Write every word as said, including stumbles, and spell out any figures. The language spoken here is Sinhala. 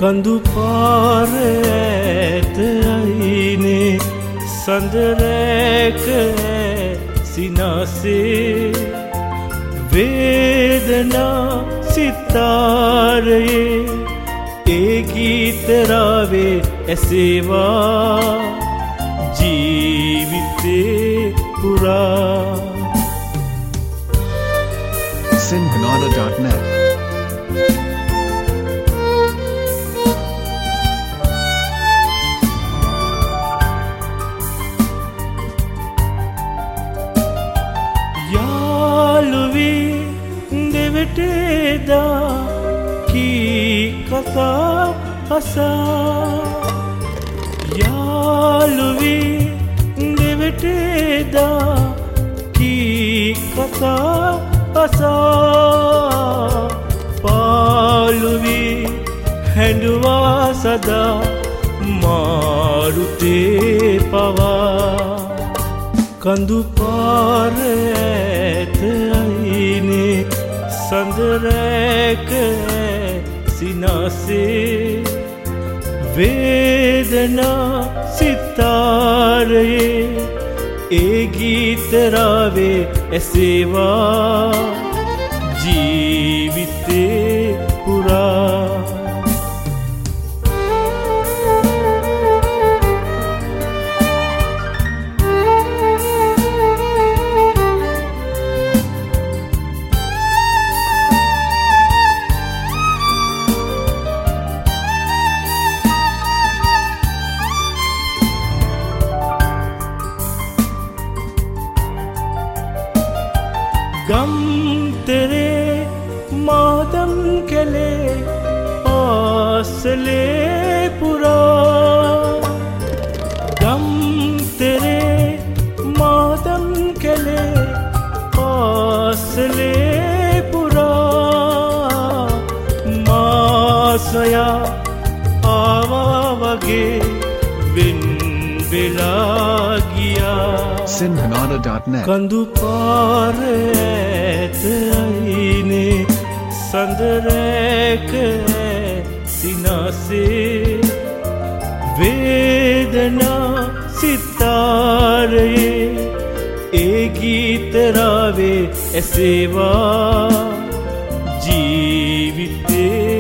කඳු පාර ඇත අයිනේ සඳරෑක සිනාසේ වේදනා සිතාරයේ ඒ ගීතරාවේ ඇසේවා ජීවිතේ පුරා sinhanada dot net යාළුවී දෙවටේදා කී කතා අසා යාළුවී දෙවටේදා කී කතා අසා පාළුවී හැඬුවා සදා මාරුතේ පවා කඳු පාර ඇත අයිනේ සඳරෑක සිනාසේ වේදනා සිතාරයේ ඒ ගීතරාවේ ඇසේවා ජීවිතේ පුරා गम तेरे मातम केले आसले पुरा गम तेरे मातम केले आसले पुरा मासया आवा वगे बिन बिला गया sinhanada dot net කඳු පාර ඇත අයිනේ සඳරෑක සිනාසේ වේදනා සිතාරයේ ඒ ගීතරාවේ ඇසේවා ජීවිතේ